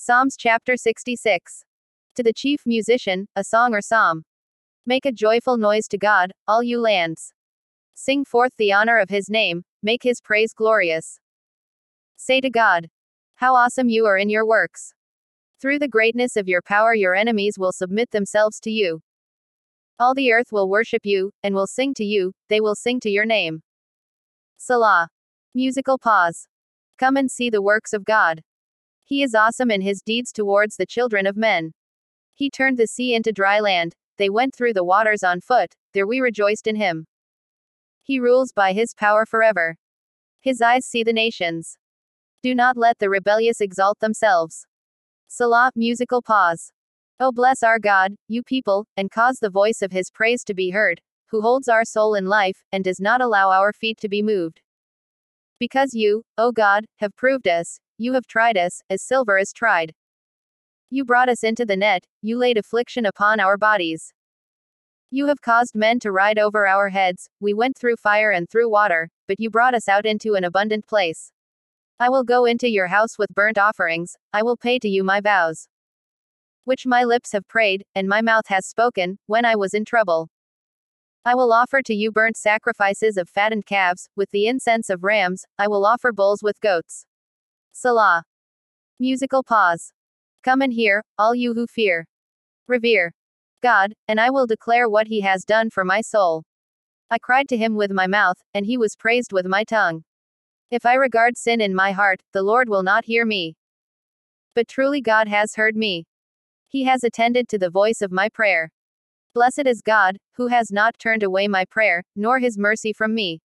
Psalms chapter 66. To the chief musician, a song or psalm. Make a joyful noise to God, all you lands. Sing forth the honor of his name, make his praise glorious. Say to God, how awesome you are in your works. Through the greatness of your power, your enemies will submit themselves to you. All the earth will worship you, and will sing to you, they will sing to your name. Selah. Musical pause. Come and see the works of God. He is awesome in his deeds towards the children of men. He turned the sea into dry land, they went through the waters on foot, there we rejoiced in him. He rules by his power forever. His eyes see the nations. Do not let the rebellious exalt themselves. Selah. Musical pause. Oh, bless our God, you people, and cause the voice of his praise to be heard, who holds our soul in life, and does not allow our feet to be moved. Because you, O God, have proved us, you have tried us, as silver is tried. You brought us into the net, you laid affliction upon our bodies. You have caused men to ride over our heads, we went through fire and through water, but you brought us out into an abundant place. I will go into your house with burnt offerings, I will pay to you my vows, which my lips have prayed, and my mouth has spoken, when I was in trouble. I will offer to you burnt sacrifices of fattened calves, with the incense of rams, I will offer bulls with goats. Selah. Musical pause. Come and hear, all you who fear. Revere God, and I will declare what he has done for my soul. I cried to him with my mouth, and he was praised with my tongue. If I regard sin in my heart, the Lord will not hear me. But truly God has heard me. He has attended to the voice of my prayer. Blessed is God, who has not turned away my prayer, nor his mercy from me.